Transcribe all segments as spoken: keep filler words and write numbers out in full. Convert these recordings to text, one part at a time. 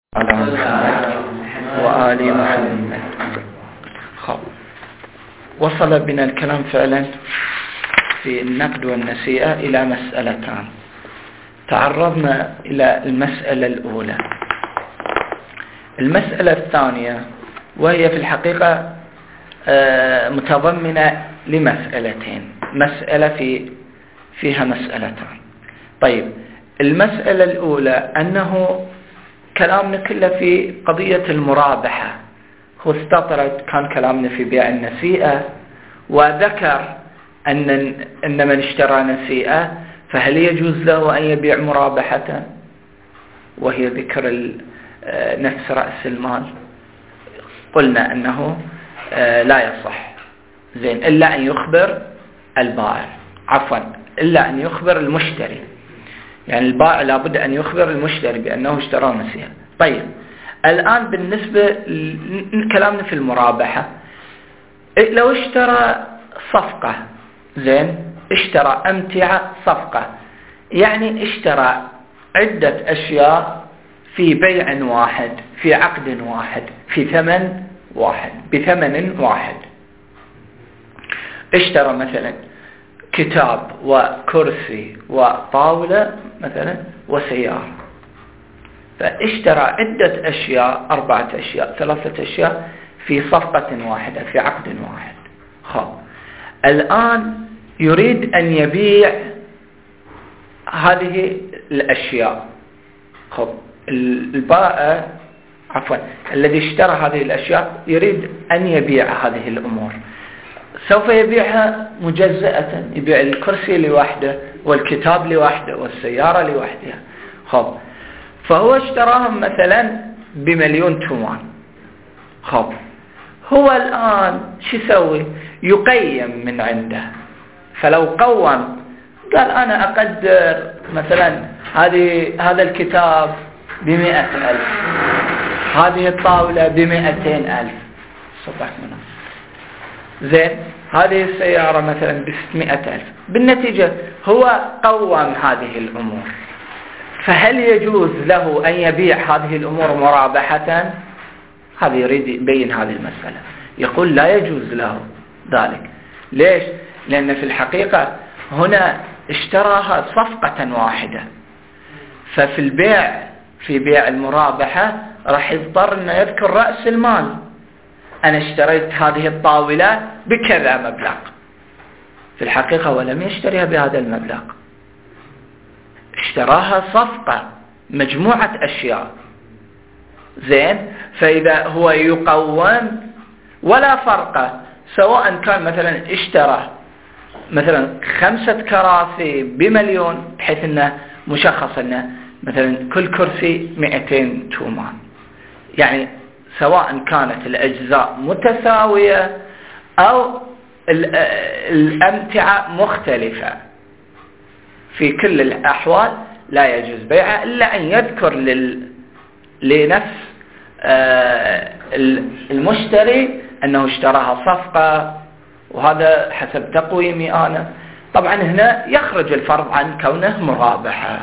على محمد وآل محمد. خب وصل بنا الكلام فعلا في النقد والنسيئة إلى مسألتان. تعرضنا إلى المسألة الأولى. المسألة الثانية وهي في الحقيقة متضمنة لمسألتين، مسألة في فيها مسألتان. طيب المسألة الأولى أنه كلامنا كله في قضية المرابحة، هو استطرد كان كلامنا في بيع النسيئة وذكر أن أن من اشترى نسيئة فهل يجوز له أن يبيع مرابحة، وهي ذكر نفس رأس المال. قلنا أنه لا يصح زين إلا أن يخبر البائع، عفوا إلا أن يخبر المشتري، يعني البائع لابد أن يخبر المشتري بأنه اشترى نسيئة. طيب الآن بالنسبة كلامنا في المرابحة، لو اشترى صفقة زين اشترى أمتعة صفقة، يعني اشترى عدة أشياء في بيع واحد في عقد واحد في ثمن واحد بثمن واحد. اشترى مثلا كتاب وكرسي وطاولة مثلا وسيارة، فاشترى عدة أشياء، أربعة أشياء ثلاثة أشياء في صفقة واحدة في عقد واحد. خب الآن يريد أن يبيع هذه الأشياء. خب البائع عفوا الذي اشترى هذه الأشياء يريد أن يبيع هذه الأمور، سوف يبيعها مجزئة، يبيع الكرسي لوحده والكتاب لوحده والسيارة لوحدها. خب فهو اشتراهم مثلا بمليون تومان. خب هو الآن شو يسوي؟ يقيم من عنده، فلو قوم قال أنا أقدر مثلا هذه هذا الكتاب بمئة ألف، هذه الطاولة بمئتين ألف، صبح منه زين، هذه السيارة مثلا بستمائة ألف. بالنتيجة هو قوم هذه الأمور، فهل يجوز له أن يبيع هذه الأمور مرابحة؟ هذا يريد يبين هذه المسألة، يقول لا يجوز له ذلك. ليش؟ لأن في الحقيقة هنا اشتراها صفقة واحدة، ففي البيع في بيع المرابحة راح يضطر أن يذكر رأس المال. أنا اشتريت هذه الطاولة بكذا مبلغ، في الحقيقة ولم يشتريها بهذا المبلغ، اشتراها صفقة مجموعة أشياء زين. فإذا هو يقوم ولا فرق، سواء كان مثلا اشترى مثلا خمسة كراسي بمليون، بحيث أنه مشخص أنه مثلا كل كرسي مئتين تومان، يعني سواء كانت الأجزاء متساوية أو الأمتعة مختلفة، في كل الأحوال لا يجوز بيعها إلا أن يذكر لل... لنفس المشتري أنه اشتراها صفقة، وهذا حسب تقويمي أنا. طبعا هنا يخرج الفرض عن كونه مرابحة.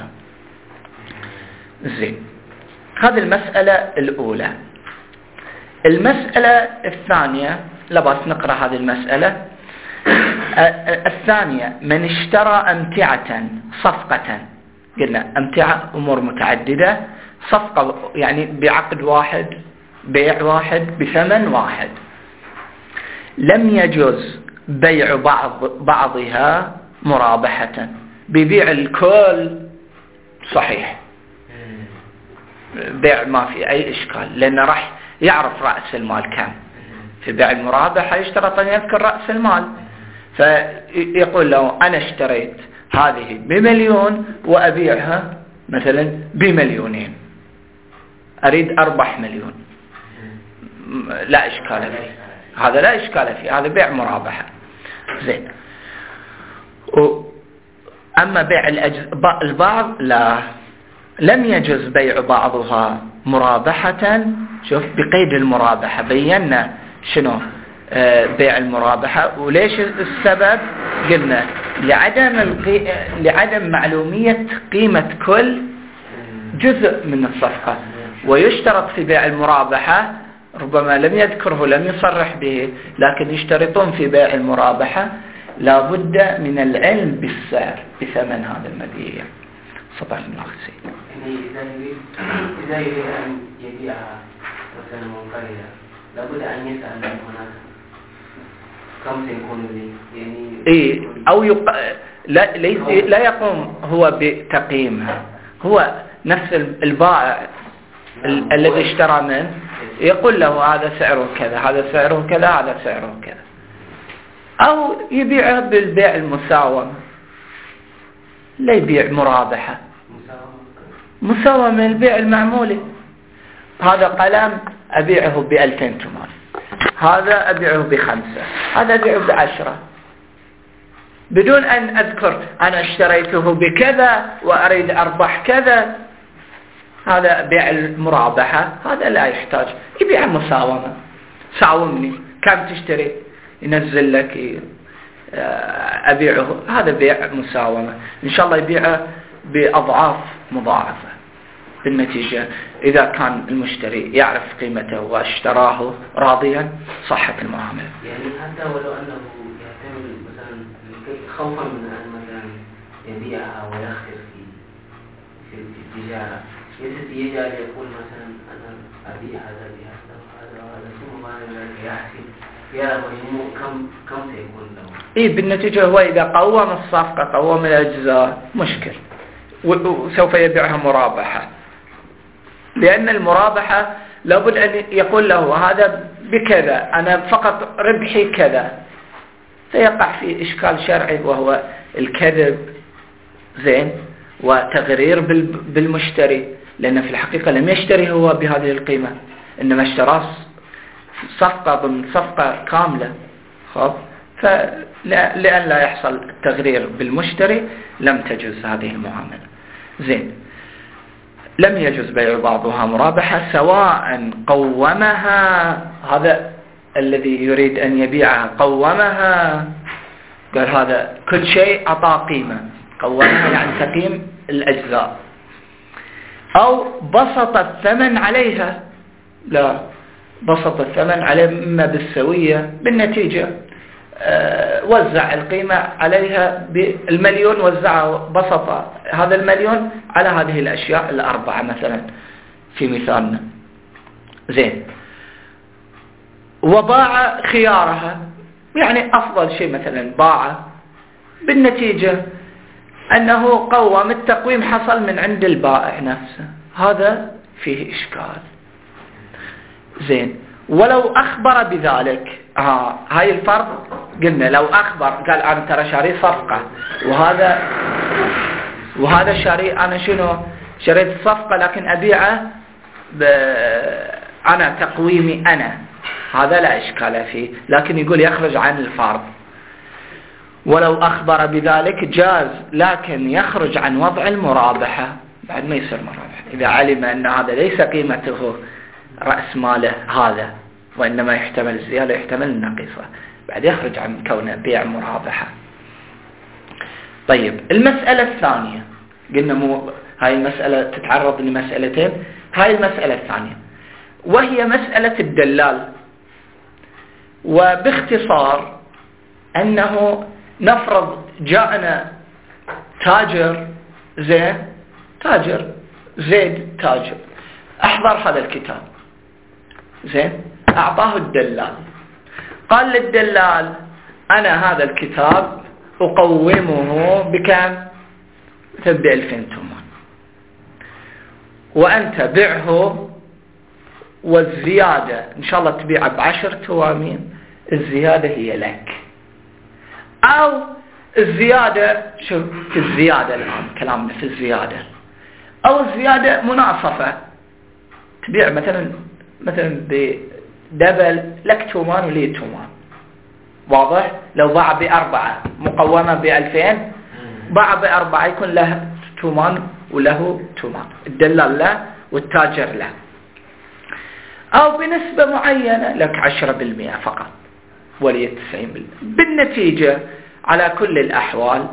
زين، هذه المسألة الأولى. المسألة الثانية، لا بس نقرأ هذه المسألة الثانية. من اشترى أمتعة صفقة، قلنا أمتعة أمور متعددة، صفقة يعني بعقد واحد بيع واحد بثمن واحد، لم يجوز بيع بعض بعضها مرابحة، بيبيع الكل صحيح، بيع ما في أي إشكال، لأنه راح يعرف رأس المال كم. في بيع المرابحة يشترط أن يذكر رأس المال، فيقول له أنا اشتريت هذه بمليون وأبيعها مثلا بمليونين، أريد أربح مليون، لا إشكال فيه، هذا لا إشكال فيه، هذا بيع مرابحة زين. أما بيع البعض لا، لم يجوز بيع بعضها مرابحة. شوف بقيد المرابحة بينا شنو بيع المرابحة، وليش السبب؟ قلنا لعدم القي... لعدم معلومية قيمة كل جزء من الصفقة، ويشترط في بيع المرابحة، ربما لم يذكره لم يصرح به، لكن يشترطون في بيع المرابحة لا بد من العلم بالسعر بثمن هذا المبيع. صدق الله سيد. يعني إذا يريد إذا يريد أن يبيعها مثلا منفردة لابد أن يسأل هناك كم سيكون لي يعني إيه أو يق... لا ليس لا يقوم هو بتقييمها، هو نفس البائع ال... الذي اشترى منه يقول له هذا سعره كذا، هذا سعره كذا، هذا سعره كذا، أو يبيعه بالبيع المساومة، لا يبيع مرابحة مساومة البيع المعمولي. هذا قلم أبيعه بألفين تومان، هذا أبيعه بخمسة، هذا أبيعه بعشرة، بدون أن أذكر أنا اشتريته بكذا وأريد أربح كذا. هذا بيع المرابحة، هذا لا يحتاج، يبيع مساومة، ساومني كم تشتري ينزل لك أبيعه، هذا بيع مساومة، إن شاء الله يبيعه بأضعاف مضاعفة. بالنتيجة إذا كان المشتري يعرف قيمته واشتراه راضيا صحت المعاملة. يعني حتى ولو أنه يعتمد مثلا خوفا من أن مثلا يبيعها ويخسر في في التجارة، يجعل يقول مثلا أنا أبيع هذا بهذا وهذا وهذا ثم بعد ذلك يحسب يرى مجموع كم كم سيكون له. إيه بالنتيجة هو إذا قوم الصفقة قوم الأجزاء مشكل، وسوف يبيعها مرابحة، لأن المرابحة لابد أن يقول له هذا بكذا، أنا فقط ربحي كذا، فيقع في إشكال شرعي وهو الكذب زين وتغرير بالمشتري، لأن في الحقيقة لم يشتري هو بهذه القيمة، إنما اشترى صفقة ضمن صفقة كاملة. خب فلأن لا يحصل التغرير بالمشتري لم تجوز هذه المعاملة. زين، لم يجوز بيع بعضها مرابحة سواء قومها، هذا الذي يريد أن يبيعها قومها، قال هذا كل شيء أعطى قيمة، قومها يعني تقييم الأجزاء، أو بسط الثمن عليها، لا بسط الثمن عليها إما بالسوية، بالنتيجة أه وزع القيمة عليها بالمليون، وزعه بسط هذا المليون على هذه الأشياء الأربعة مثلا في مثالنا. زين، وباع خيارها، يعني أفضل شيء مثلا باع، بالنتيجة أنه قوم التقويم حصل من عند البائع نفسه، هذا فيه إشكال. زين، ولو أخبر بذلك، آه هاي الفرق قلنا، لو أخبر قال أنا ترى شاري صفقة وهذا وهذا شاري أنا شنو شريت صفقة لكن أبيعه أنا تقويمي أنا، هذا لا إشكال فيه، لكن يقول يخرج عن الفرض. ولو أخبر بذلك جاز، لكن يخرج عن وضع المرابحة، بعد ما يصير مرابحة إذا علم أن هذا ليس قيمته رأس ماله هذا، وإنما يحتمل الزيادة يحتمل النقيصة، بعد يخرج عن كونه بيع مرابحة. طيب المسألة الثانية، قلنا مو هاي المسألة تتعرض لمسألتين، هاي المسألة الثانية وهي مسألة الدلال. وباختصار أنه نفرض جاءنا تاجر زين، تاجر زيد تاجر، أحضر هذا الكتاب زين، أعطاه الدلال، قال للدلال أنا هذا الكتاب أقومه بكم؟ بألفين تومان، وأنت بعه والزيادة إن شاء الله تبيعه بعشر توامين، الزيادة هي لك، أو الزيادة، شوف في الزيادة الآن كلامنا في الزيادة، أو الزيادة مناصفة، تبيع مثلا مثلا بدبل لك تومان ولي تومان، واضح؟ لو باع بأربعة مقومة بألفين، باع بأربعة يكون له تومان وله تومان، الدلال له والتاجر له، أو بنسبة معينة لك عشرة بالمئة فقط ولي تسعين بالمئة. بالنتيجة على كل الأحوال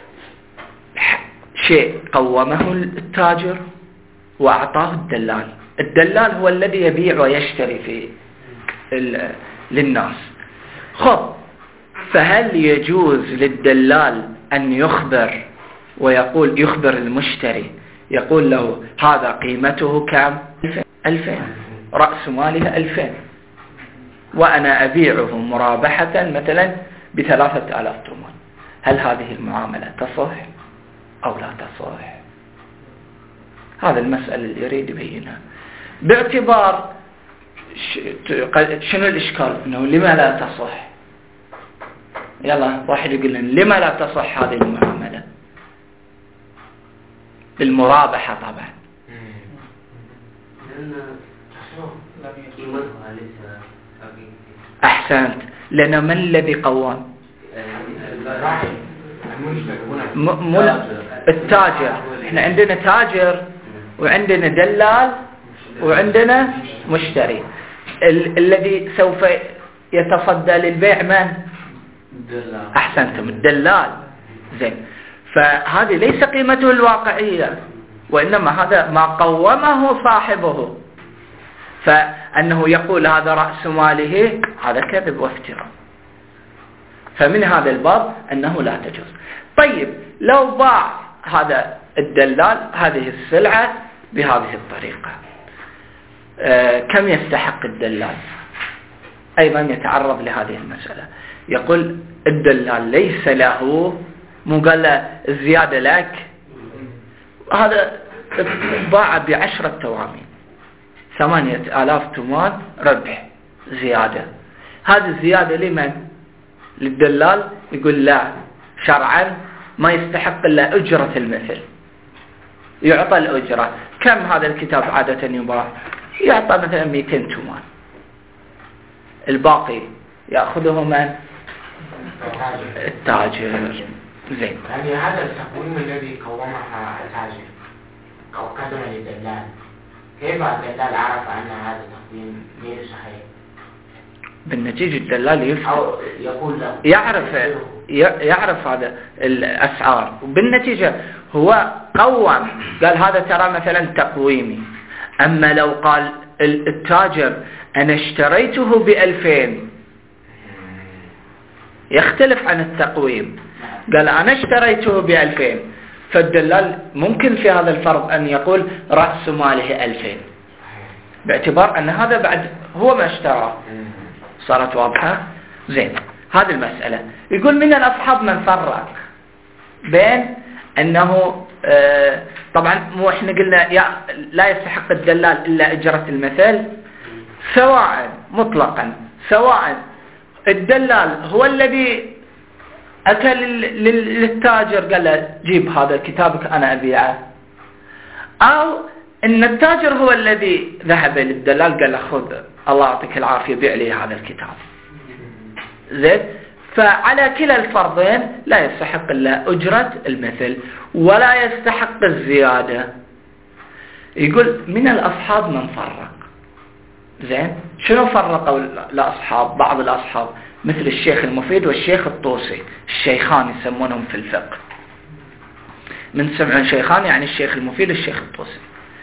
شيء قومه التاجر وأعطاه الدلال، الدلال هو الذي يبيع ويشتري في للناس. خب، فهل يجوز للدلال أن يخبر ويقول يخبر المشتري يقول له هذا قيمته كم؟ ألفين، رأس ماله ألفين، وأنا أبيعه مرابحة مثلا بثلاثة آلاف تومان، هل هذه المعاملة تصح أو لا تصح؟ هذا المسألة اللي يريد يبينها باعتبار شنو الإشكال إنه لما لا تصح. يلا واحد يقول لنا لما لا تصح هذه المعاملة بالمرابحة؟ طبعا أحسنت، لأن من الذي قوام؟ م... التاجر. احنا عندنا تاجر وعندنا دلال وعندنا مشتري. ال... الذي سوف يتصدى للبيع من؟ أحسنتم، الدلال. زين، فهذه ليس قيمته الواقعية، وإنما هذا ما قومه صاحبه، فأنه يقول هذا رأس ماله، هذا كذب وافتراء. فمن هذا الباب أنه لا تجوز. طيب، لو باع هذا الدلال هذه السلعة بهذه الطريقة، آه كم يستحق الدلال؟ أيضا يتعرض لهذه المسألة. يقول الدلال ليس له، مو قال له الزيادة لك، هذا باع بعشرة توامين، ثمانية آلاف تومان ربح زيادة. هذه الزيادة لمن؟ للدلال. يقول لا، شرعا ما يستحق إلا أجرة المثل، يعطى الأجرة. كم هذا الكتاب عادة يباع؟ يعطى مثلا مئتين تومان، الباقي يأخذه من؟ التاجر. زين، يعني هذا التقويم الذي قومها التاجر أو قدم للدلال، كيف الدلال عرف أن هذا التقويم غير صحيح؟ بالنتيجة الدلال أو يقول له يعرف يعرف هذا الأسعار، وبالنتيجة هو قوم، قال هذا ترى مثلا تقويمي. أما لو قال التاجر أنا اشتريته بألفين، يختلف عن التقويم. قال أنا اشتريته بألفين، فالدلال ممكن في هذا الفرض أن يقول رأس ماله ألفين، باعتبار أن هذا بعد هو ما اشترى. صارت واضحة؟ زين، هذه المسألة. يقول من الأصحاب من فرق بين أنه آه طبعا مو احنا قلنا لا يستحق الدلال إلا أجرة المثل، سواء مطلقا، سواء الدلال هو الذي أتى للتاجر قال له جيب هذا كتابك أنا أبيعه، أو إن التاجر هو الذي ذهب للدلال قال له خذ الله يعطيك العافية بيع لي هذا الكتاب. زين، فعلى كلا الفرضين لا يستحق إلا أجرة المثل ولا يستحق الزيادة. يقول من الأصحاب من فرق. زين، شنو فرقوا الأصحاب؟ بعض الأصحاب مثل الشيخ المفيد والشيخ الطوسي، الشيخان يسمونهم في الفقه، من سمعون شيخان يعني الشيخ المفيد والشيخ الطوسي.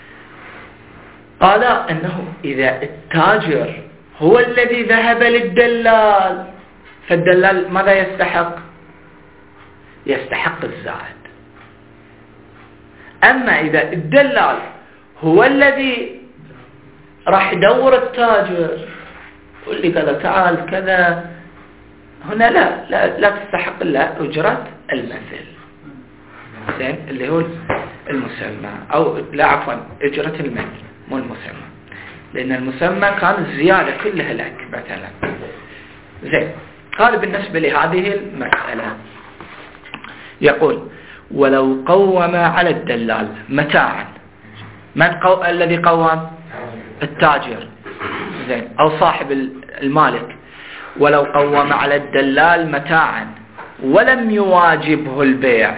قال أنه إذا التاجر هو الذي ذهب للدلال، فالدلال ماذا يستحق؟ يستحق الزائد. أما إذا الدلال هو الذي راح يدور التاجر واللي قال تعال كذا، هنا لا لا, لا تستحق إلا أجرة المثل. زين، اللي هو المسمى، أو لا عفوا أجرة المثل مو المسمى، لأن المسمى كان الزيادة كلها لك مثلا. زين، هذا بالنسبة لهذه المسألة. يقول ولو قوم على الدلال متاعا، من قو... الذي قوم؟ التاجر. زين، أو صاحب المالك. ولو قوم على الدلال متاعا ولم يواجبه البيع،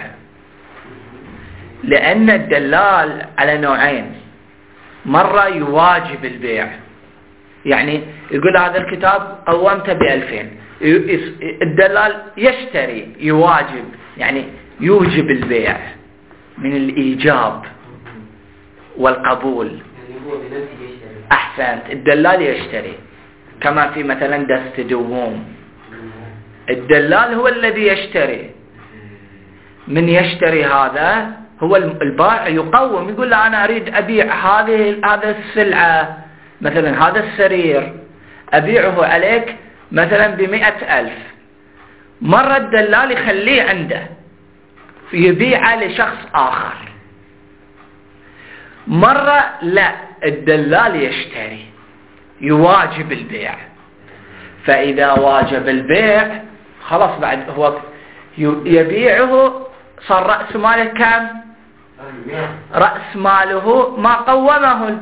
لأن الدلال على نوعين، مرة يواجب البيع، يعني يقول هذا الكتاب قومته بألفين، الدلال يشتري يواجب، يعني يوجب البيع من الإيجاب والقبول. هو بنفسه يشتري. أحسنت، الدلال يشتري، كما في مثلا دست دووم، الدلال هو الذي يشتري. من يشتري هذا هو البائع، يقوم، يقول له أنا أريد أبيع هذه هذا السلعة، مثلا هذا السرير أبيعه عليك مثلا بمئة ألف. مرة الدلال يخليه عنده يبيعه لشخص آخر، مرة لا، الدلال يشتري، يواجب البيع. فإذا واجب البيع خلاص بعد هو يبيعه، صار رأس ماله كم؟ رأس ماله ما قومه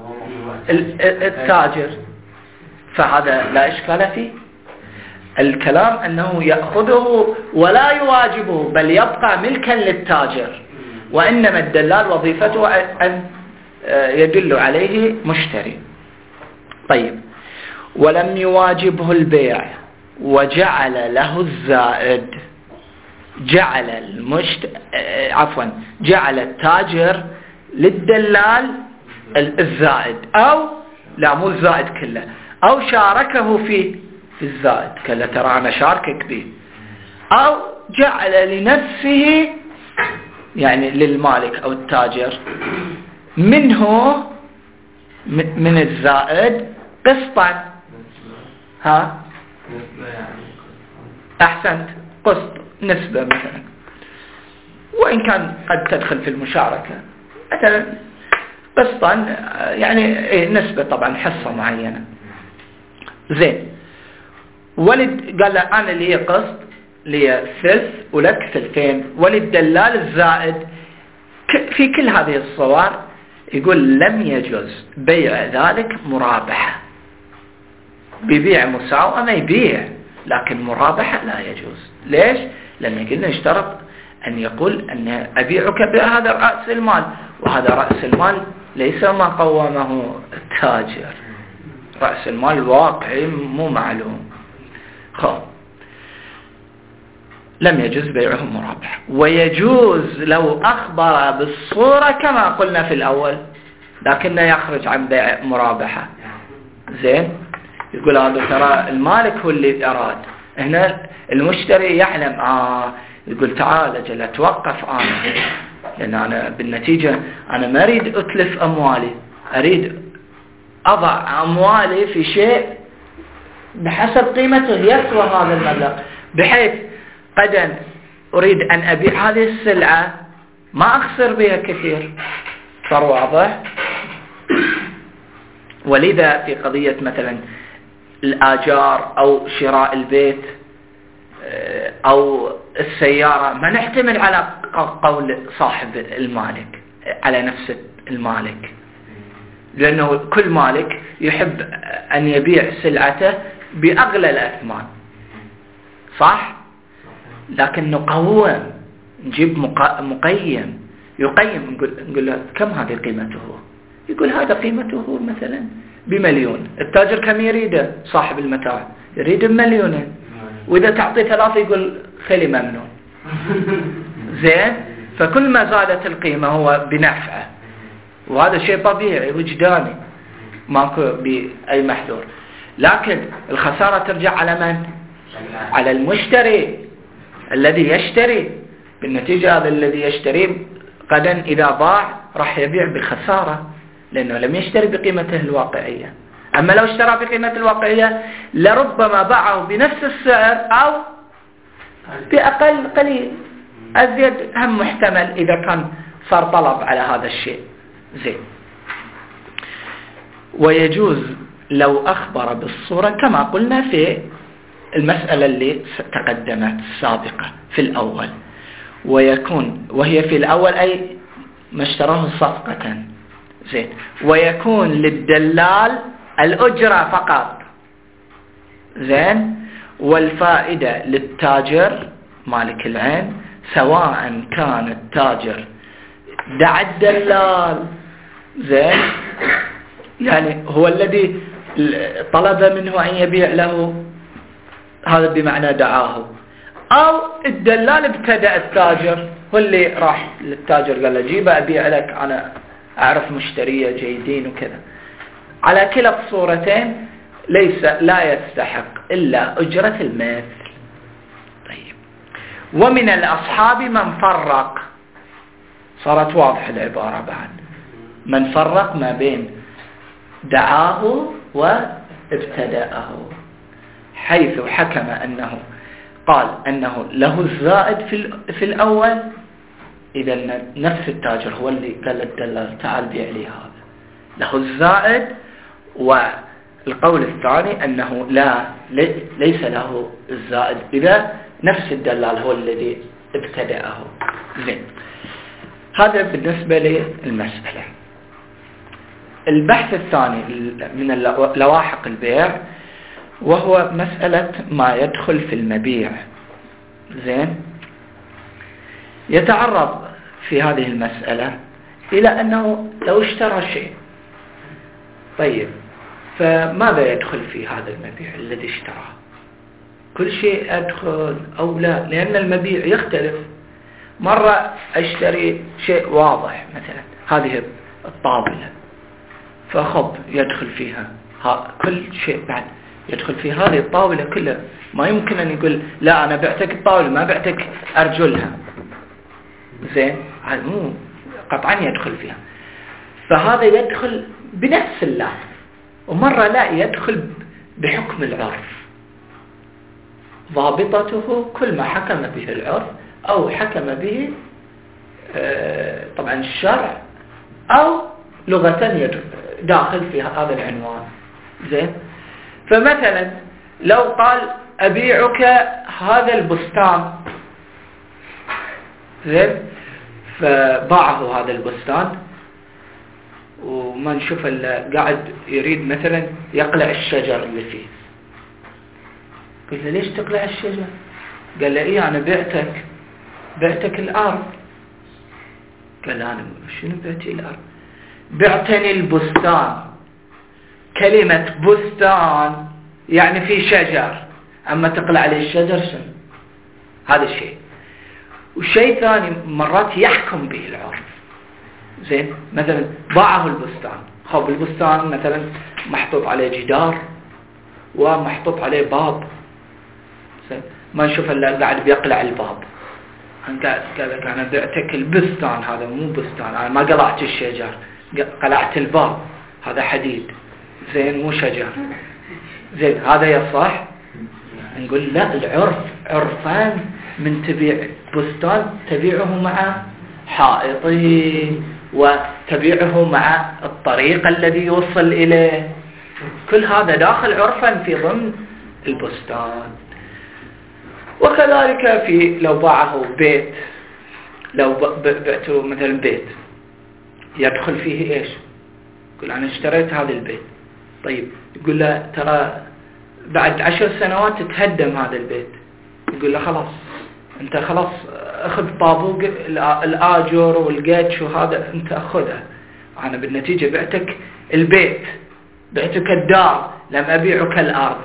التاجر، فهذا لا إشكال فيه. الكلام أنه يأخذه ولا يواجبه بل يبقى ملكا للتاجر، وإنما الدلال وظيفته أن يدل عليه مشتري. طيب، ولم يواجبه البيع وجعل له الزائد، جعل المشت... عفوا جعل التاجر للدلال الزائد، أو لا مو الزائد كله، أو شاركه في في الزائد، قال له ترى أنا شاركك به، أو جعل لنفسه يعني للمالك أو التاجر منه من الزائد قسطا، ها أحسنت، قسط، نسبة مثلا، وإن كان قد تدخل في المشاركة مثلا قسطا، يعني نسبة طبعا حصة معينة. زين، ولد قال له أنا لي قسط، لي ثلث ولك ثلثين، وللدلال الزائد. في كل هذه الصور يقول لم يجوز بيع ذلك مرابحة، ببيع مساومة ما يبيع، لكن مرابحة لا يجوز. ليش؟ لأن قلنا اشترط أن يقول أن أبيعك بهذا رأس المال، وهذا رأس المال ليس ما قومه التاجر، رأس المال واقعي مو معلوم. خب، لم يجوز بيعه مرابحة. ويجوز لو أخبر بالصورة كما قلنا في الأول، لكنه يخرج عن بيع مرابحة. زين، يقول هذا ترى المالك هو اللي أراد، هنا المشتري يعلم، آه يقول تعال أجل أتوقف أنا، لأن أنا بالنتيجة أنا ما أريد أتلف أموالي، أريد أضع أموالي في شيء بحسب قيمته يسوى هذا المبلغ، بحيث قد أريد أن أبيع هذه السلعة ما أخسر بها كثير. صار واضح؟ ولذا في قضية مثلا الآجار أو شراء البيت أو السيارة ما نحتمل على قول صاحب المالك على نفس المالك، لأنه كل مالك يحب أن يبيع سلعته بأغلى الأثمان، صح؟ لكن نقوم، نجيب مقيم يقيم، نقول, نقول له كم هذه قيمته؟ يقول هذا قيمته مثلا بمليون. التاجر كم يريده؟ صاحب المتاع يريد بمليون، وإذا تعطي ثلاثة يقول خلي ممنون. زين، فكل ما زادت القيمة هو بنفعه، وهذا شيء طبيعي وجداني ماكو بأي محذور. لكن الخسارة ترجع على من؟ على المشتري الذي يشتري. بالنتيجة هذا الذي يشتري غدا إذا باع راح يبيع بخسارة، لأنه لم يشتري بقيمته الواقعية. أما لو اشترى بقيمته الواقعية لربما باعه بنفس السعر أو بأقل قليل، أزيد هم محتمل إذا كان صار طلب على هذا الشيء. زين، ويجوز لو أخبر بالصورة كما قلنا في المسألة اللي تقدمت السابقة في الأول، ويكون وهي في الأول أي ما اشتراه صفقة. زين، ويكون للدلال الأجرة فقط. زين، والفائدة للتاجر مالك العين، سواء كان التاجر دعا الدلال، زين، يعني هو الذي طلب منه أن يبيع له، هذا بمعنى دعاه، أو الدلال ابتدأ التاجر، هو اللي راح للتاجر قال له جيب أبيع لك أنا أعرف مشترية جيدين وكذا. على كلا الصورتين ليس لا يستحق إلا أجرة المثل. طيب، ومن الأصحاب من فرق، صارت واضحة العبارة بعد، من فرق ما بين دعاه وابتدأه، حيث حكم أنه قال أنه له الزائد في في الأول، إذا نفس التاجر هو اللي قال للدلال تعال بيع لي هذا، له الزائد. والقول الثاني أنه لا ليس له الزائد، إذا نفس الدلال هو الذي ابتدأه. زين، هذا بالنسبة للمسألة. البحث الثاني من لواحق البيع وهو مسألة ما يدخل في المبيع. زين، يتعرض في هذه المسألة إلى أنه لو اشترى شيء، طيب فماذا يدخل في هذا المبيع الذي اشتراه؟ كل شيء أدخل أو لا؟ لأن المبيع يختلف. مرة أشتري شيء واضح، مثلا هذه الطاولة، فخب يدخل فيها كل شيء، بعد يدخل في هذه الطاولة كلها. ما يمكن أن يقول لا أنا بعتك الطاولة ما بعتك أرجلها. زين، مو قطعا يدخل فيها. فهذا يدخل بنفس اللفظ، ومرة لا يدخل بحكم العرف، ضابطته كل ما حكم به العرف أو حكم به طبعا الشرع أو لغة داخل في هذا العنوان. زين، فمثلا لو قال أبيعك هذا البستان، زين، فباعه هذا البستان وما نشوف إلا قاعد يريد مثلا يقلع الشجر اللي فيه. قلت له ليش تقلع الشجر؟ قال له إيه أنا بعتك بعتك الأرض. قال أنا شنو بعتي الأرض؟ بعتني البستان. كلمة بستان يعني في شجر، أما تقلع عليه الشجر شنو؟ هذا الشيء. والشيء ثاني مرات يحكم به العرف. زين، مثلا باعه البستان، خب البستان مثلا محطوط عليه جدار ومحطوط عليه باب. زين، ما نشوف الا قاعد بيقلع الباب. قال قال انا بعتك البستان، هذا مو بستان، انا ما قلعت الشجر، قلعت الباب، هذا حديد. زين، مو شجر. زين، هذا يصح؟ نقول لا، العرف عرفان، من تبيع بستان تبيعه مع حائطه وتبيعه مع الطريق الذي يوصل إليه، كل هذا داخل عرفا في ضمن البستان. وكذلك في لو باعه بيت، لو بعته مثلا بيت يدخل فيه إيش؟ يقول أنا اشتريت هذا البيت، طيب يقول له ترى بعد عشر سنوات تهدم هذا البيت. يقول له خلاص انت خلاص اخذ طابوق الآجر والقيتش وهذا انت اخذها، انا بالنتيجة بعتك البيت، بعتك الدار، لم ابيعك الارض.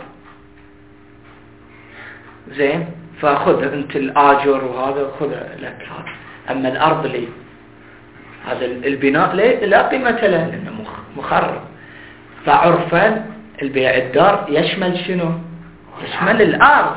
زين، فاخذ انت الآجر وهذا خذها لك هذا، اما الارض لي، هذا البناء لي لا قيمة له لانه مخرب. فعرفا البيع الدار يشمل شنو؟ يشمل الارض.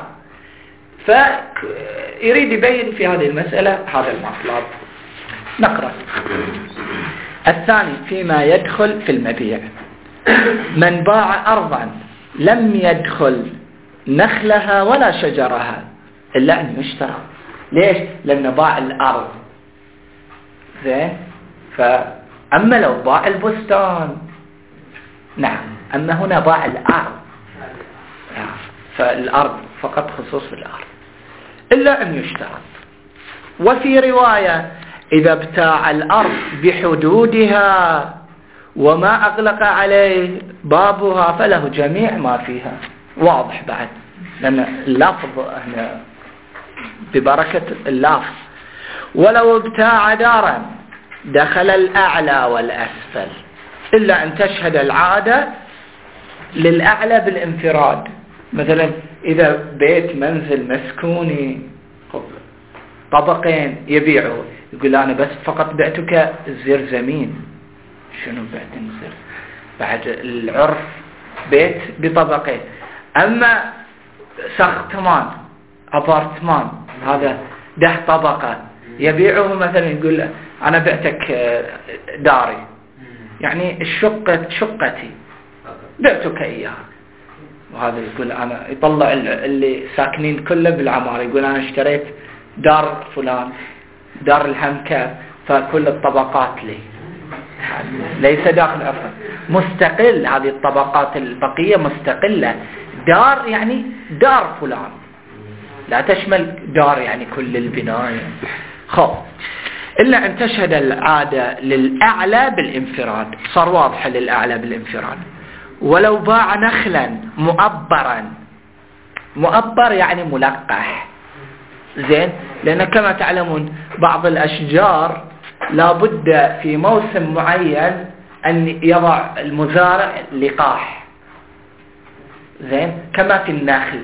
فيريد يبين في هذه المسألة هذا المطلب. نقرأ الثاني فيما يدخل في المبيع: من باع أرضا لم يدخل نخلها ولا شجرها إلا أن يشترى. ليش؟ لأنه باع الأرض. زين، فأما لو باع البستان، نعم، أما هنا باع الأرض، فالأرض فقط خصوص الأرض إلا أن يشترط. وفي رواية: إذا ابتاع الأرض بحدودها وما أغلق عليه بابها فله جميع ما فيها. واضح بعد، لأن اللفظ هنا ببركة اللفظ. ولو ابتاع دارا دخل الأعلى والأسفل إلا أن تشهد العادة للأعلى بالانفراد. مثلا إذا بيت منزل مسكوني طبقين يبيعه، يقول أنا بس فقط بعتك الزرزمين، شنو بعد نصير بعد العرف بيت بطبقين. أما سختمان أبارتمان هذا ده طبقة يبيعه مثلا يقول أنا بعتك داري يعني الشقة شقتي بعتك إياها، وهذا يقول أنا يطلع اللي ساكنين كله بالعمارة يقول أنا اشتريت دار فلان دار الهمكة فكل الطبقات لي، ليس داخل أفضل مستقل. هذه الطبقات البقية مستقلة. دار يعني دار فلان لا تشمل دار يعني كل البناء. خب إلا أن تشهد العادة للأعلى بالانفراد، صار واضح للأعلى بالانفراد. ولو باع نخلا مؤبرا، مؤبر يعني ملقح، زين، لأن كما تعلمون بعض الأشجار لابد في موسم معين أن يضع المزارع لقاح، زين، كما في النخل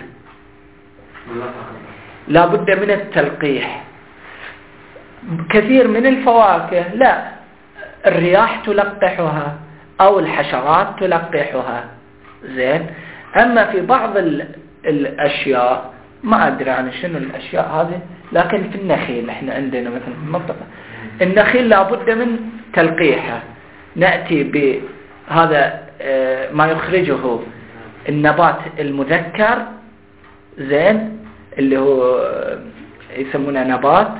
لابد من التلقيح. كثير من الفواكه لا، الرياح تلقحها أو الحشرات تلقحها، زين. أما في بعض الأشياء ما أدري عن شنو الأشياء هذه، لكن في النخيل احنا عندنا مثلا في المنطقة النخيل لابد من تلقيحه. نأتي بهذا ما يخرجه النبات المذكر، زين، اللي هو يسمونه نبات،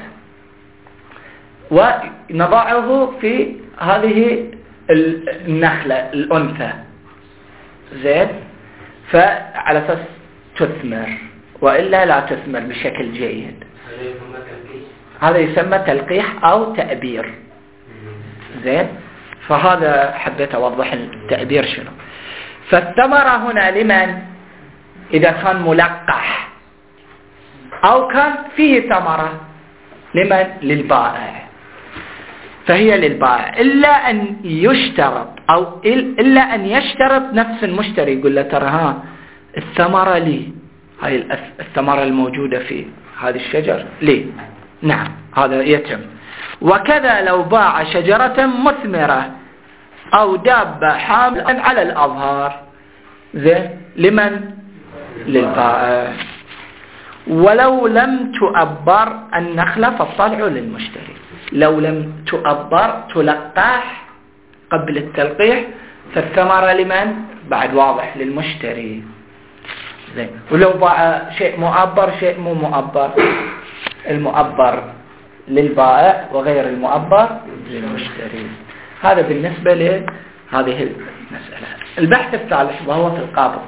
ونضعه في هذه النخلة الأنثى، زين، فعلى أساس تثمر، وإلا لا تثمر بشكل جيد. هذا يسمى تلقيح أو تأبير، زين. فهذا حبيت أوضح التأبير شنو. فالثمرة هنا لمن؟ إذا كان ملقح أو كان فيه ثمرة، لمن؟ للبائع، فهي للبائع، إلا أن يشترط أو إلا أن يشترط نفس المشتري، يقول له ترى ها الثمرة لي، هاي الثمرة الموجودة في هذه الشجر لي، نعم، هذا يتم. وكذا لو باع شجرة مثمرة أو دابة حاملة على الأظهار، زين، لمن؟ للبائع. ولو لم تؤبر النخلة فالطلع للمشتري. لو لم تؤبر تلقح قبل التلقيح فالثمرة لمن؟ بعد واضح للمشتري، زين. ولو باع شيء مؤبر شيء مو مؤبر، المؤبر للبائع وغير المؤبر للمشتري. هذا بالنسبة لهذه المسألة. البحث الثالث وهو في القابض،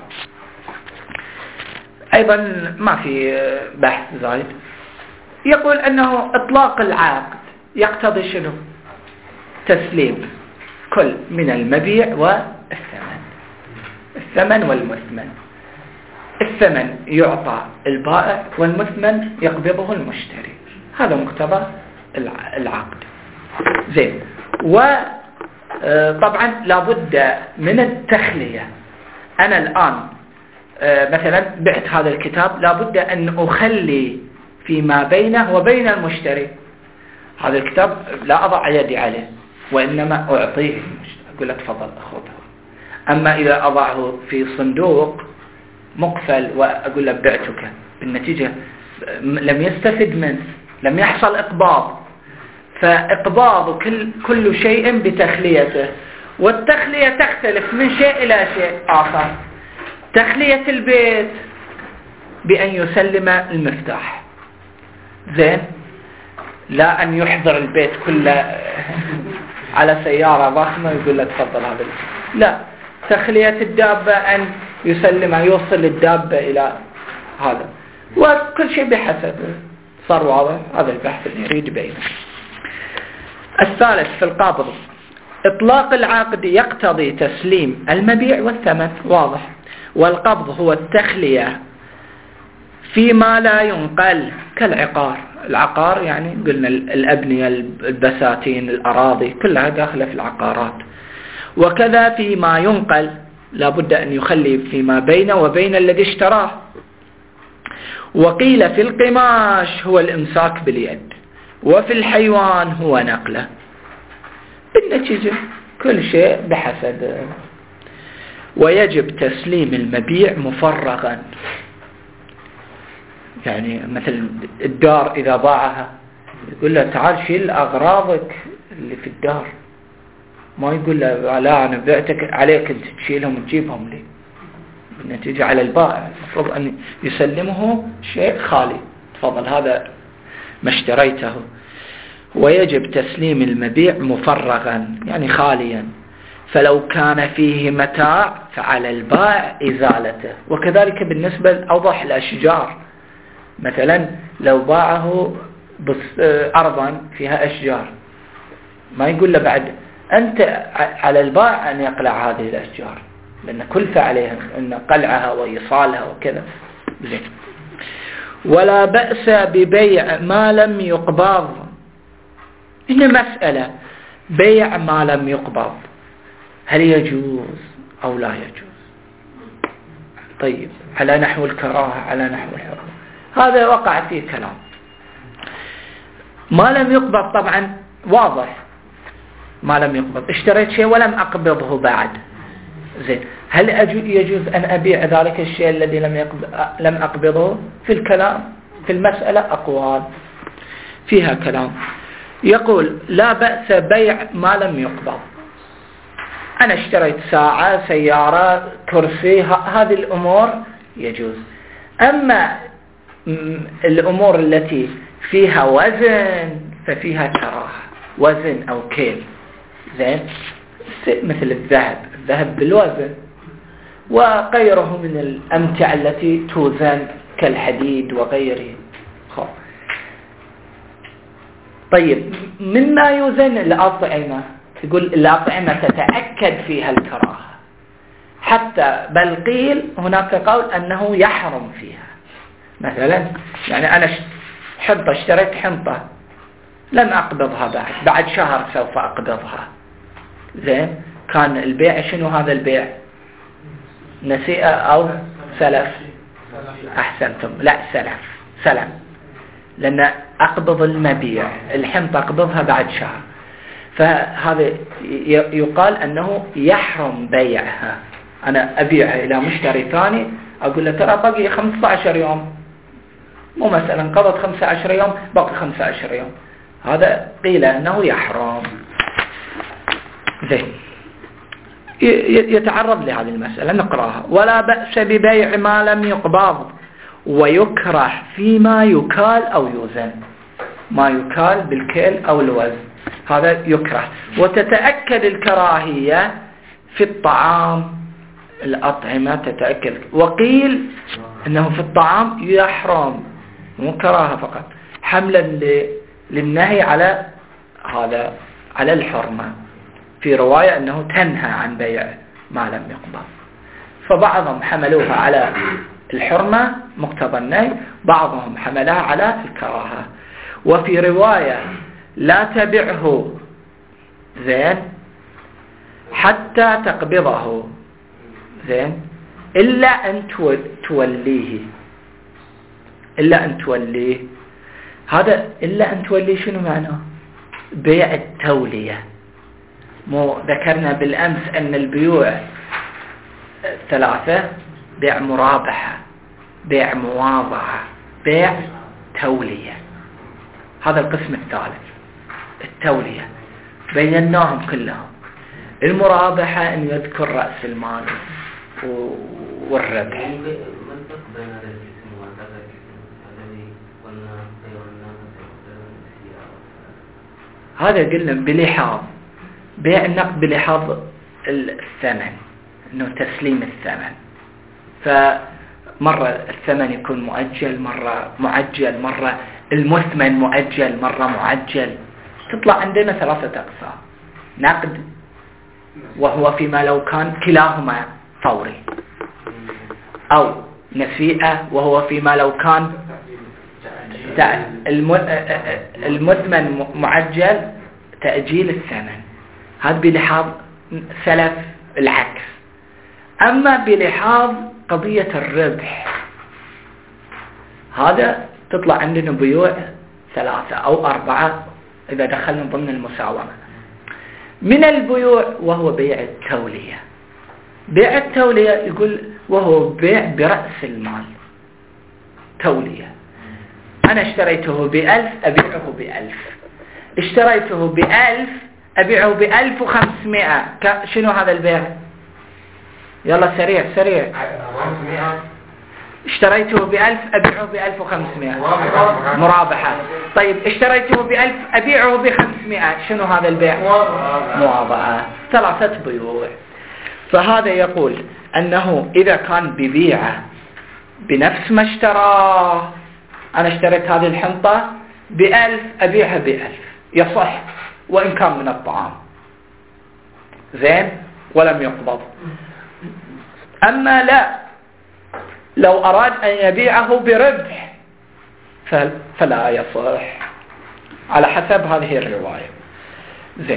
أيضا ما في بحث زايد. يقول أنه إطلاق العقد يقتضي شنو؟ تسليم كل من المبيع والثمن، الثمن والمثمن. الثمن يعطى البائع والمثمن يقبضه المشتري، هذا مقتضى العقد، زين. وطبعا لابد من التخلية. أنا الآن مثلا بعت هذا الكتاب، لابد أن أخلي فيما بينه وبين المشتري. هذا الكتاب لا أضع يدي عليه، وإنما أعطيه، أقول له تفضل أخذه. أما إذا أضعه في صندوق مقفل وأقول له بعتك، بالنتيجة لم يستفد منه، لم يحصل إقباض. فإقباض كل, كل شيء بتخليته، والتخلية تختلف من شيء إلى شيء آخر. تخلية البيت بأن يسلم المفتاح، زين، لا أن يحضر البيت كله على سيارة ضخمة ويقول له تفضل هذا. لا، تخلية الدابة أن يسلم يوصل الدابة إلى هذا، وكل شيء بحسب. صار واضح هذا البحث اللي يريد بينه. الثالث في القابض، إطلاق العقد يقتضي تسليم المبيع والثمن، واضح. والقبض هو التخلية فيما لا ينقل كالعقار. العقار يعني قلنا الأبنية، البساتين، الأراضي، كلها داخلة في العقارات. وكذا فيما ينقل لابد أن يخلي فيما بينه وبين الذي اشتراه. وقيل في القماش هو الإمساك باليد، وفي الحيوان هو نقله. بالنتيجة كل شيء بحسب. ويجب تسليم المبيع مفرغا، يعني مثل الدار إذا باعها يقول له تعال شيل أغراضك اللي في الدار، ما يقول له لا أنا بعتك عليك أنت تشيلهم وتجيبهم لي، النتيجة على البائع. المفروض أن يسلمه شيء خالي، تفضل هذا ما اشتريته. ويجب تسليم المبيع مفرغا يعني خاليا، فلو كان فيه متاع فعلى البائع إزالته. وكذلك بالنسبة لأوضح الأشجار، مثلا لو باعه أرضا فيها أشجار ما يقول له بعد أنت على البائع أن يقلع هذه الأشجار، لأن كلفة عليها أن قلعها وإيصالها وكذا. زين. ولا بأس ببيع ما لم يقبض. هنا مسألة بيع ما لم يقبض هل يجوز أو لا يجوز؟ طيب على نحو الكراهة على نحو الحرمة، هذا وقع فيه كلام. ما لم يقبض طبعا واضح، ما لم يقبض اشتريت شيء ولم أقبضه بعد، زين، هل يجوز أن أبيع ذلك الشيء الذي لم يقبض لم أقبضه؟ في الكلام في المسألة أقوال فيها كلام. يقول لا بأس بيع ما لم يقبض. أنا اشتريت ساعة، سيارة، كرسي، هذه الأمور يجوز. أما الأمور التي فيها وزن ففيها كراهة، وزن أو كيل، زين، مثل الذهب، الذهب بالوزن، وغيره من الأمتعة التي توزن كالحديد وغيره. خب. طيب مما يوزن الأطعمة، تقول الأطعمة تتأكد فيها الكراهة، حتى بل قيل هناك قول أنه يحرم فيها. مثلا يعني أنا حنطة، اشتريت حنطة لم أقبضها بعد بعد شهر سوف أقبضها، زين، كان البيع شنو هذا البيع؟ نسيئة أو سلف؟ أحسنتم، لا سلف، سلم، لأن أقبض المبيع، الحنطة أقبضها بعد شهر، فهذا يقال أنه يحرم بيعها. أنا أبيعها إلى مشتري ثاني، أقول له ترى بقي خمسة عشر يوم، مو مثلا قضت خمسة عشر يوم بقي خمسة عشر يوم، هذا قيل أنه يحرم. زين، يتعرض لهذه المسألة نقراها. ولا بأس ببيع ما لم يقبض، ويكره فيما يكال أو يوزن، ما يكال بالكيل أو الوزن هذا يكره. وتتأكد الكراهية في الطعام، الأطعمة تتأكد. وقيل أنه في الطعام يحرم، مو كراهة فقط، حملا للنهي على هذا على الحرمة. في رواية أنه تنهى عن بيع ما لم يقبض، فبعضهم حملوها على الحرمة مقتضى النهي، بعضهم حملها على الكراهة. وفي رواية لا تبعه، زين، حتى تقبضه، زين، إلا أن توليه، إلا أن توليه. هذا إلا أن توليه شنو معناه؟ بيع التولية. مو ذكرنا بالأمس أن البيوع ثلاثة: بيع مرابحة، بيع مواضعة، بيع تولية. هذا القسم الثالث التولية، بيناهم كلهم. المرابحة أن يذكر رأس المال والربح. هذا قلنا بلحاظ بيع النقد، بلحاظ الثمن، أنه تسليم الثمن. فمرة الثمن يكون مؤجل، مرة معجل، مرة المثمن مؤجل، مرة معجل. تطلع عندنا ثلاثة أقسام: نقد، وهو فيما لو كان كلاهما فوري، أو نسيئة، وهو فيما لو كان المثمن معجل تأجيل الثمن. هذا بلحاظ سلف العكس. أما بلحاظ قضية الربح، هذا تطلع عندنا بيوع ثلاثة أو أربعة إذا دخلنا ضمن المساومة. من البيوع وهو بيع التولية. بيع التولية يقول وهو بيع برأس المال، تولية. أنا اشتريته بألف أبيعه بألف، اشتريته بألف أبيعه بألف وخمسمائة. شنو هذا البيع؟ يلا سريع سريع. اشتريته بألف أبيعه بألف وخمسمائة، مرابحة. طيب اشتريته بألف أبيعه بخمسمائة، شنو هذا البيع؟ مواضعة. ثلاثة بيوع. فهذا يقول أنه إذا كان ببيعه بنفس ما اشتراه، أنا اشتريت هذه الحنطة بألف أبيعها بألف، يصح وإن كان من الطعام، زين، ولم يقبض. أما لا، لو أراد أن يبيعه بربح فلا يصح، على حسب هذه الرواية. زين.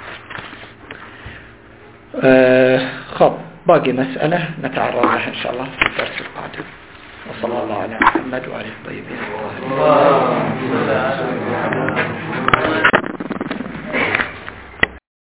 آه خب باقي مسألة نتعرض لها إن شاء الله في الدرس القادم. وصلى الله على محمد وعلى الطيبين الطاهرين.